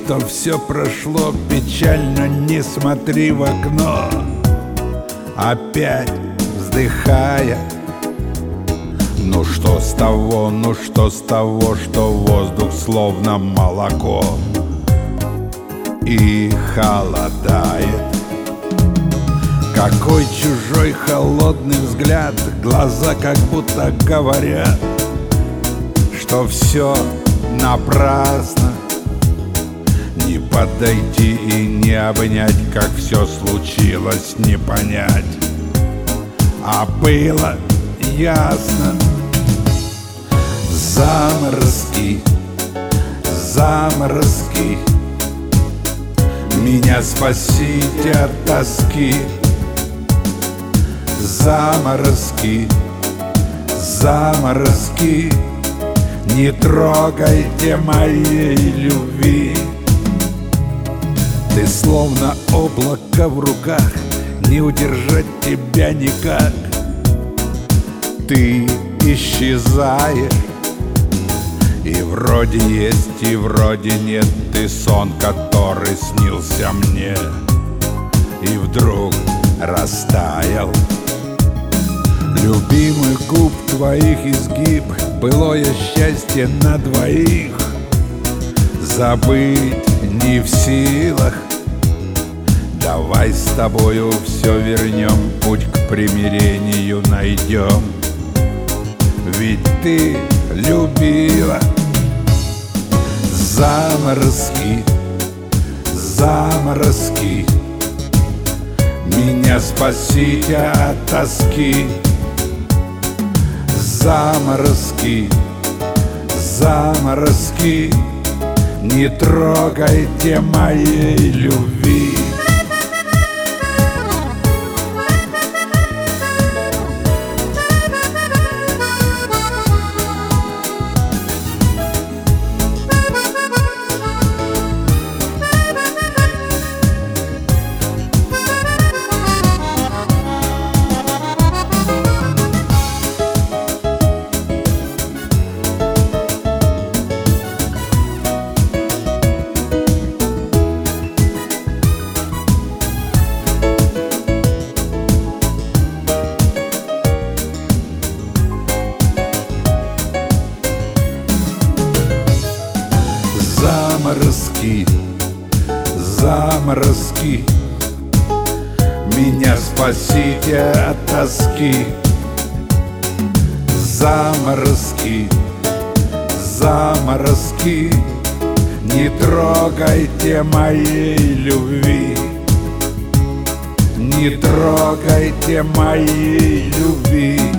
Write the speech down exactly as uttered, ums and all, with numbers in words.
что все прошло печально, не смотри в окно. Опять вздыхая, ну что с того, ну что с того, что воздух словно молоко и холодает. Какой чужой холодный взгляд, глаза как будто говорят, что все напрасно. Не подойти и не обнять, как все случилось, не понять. А было ясно. Заморозки, заморозки, меня спасите от тоски. Заморозки, заморозки, не трогайте моей любви. Ты словно облако в руках, не удержать тебя никак. Ты исчезаешь, и вроде есть, и вроде нет. Ты сон, который снился мне, и вдруг растаял. Любимый губ твоих изгиб, былое счастье на двоих. Забыть не в силах. Давай с тобою все вернем, путь к примирению найдем. Ведь ты любила. Заморозки, заморозки, меня спасите от тоски. Заморозки, заморозки, не трогайте моей любви. Заморозки, заморозки, меня спасите от тоски. Заморозки, заморозки, не трогайте моей любви. Не трогайте моей любви.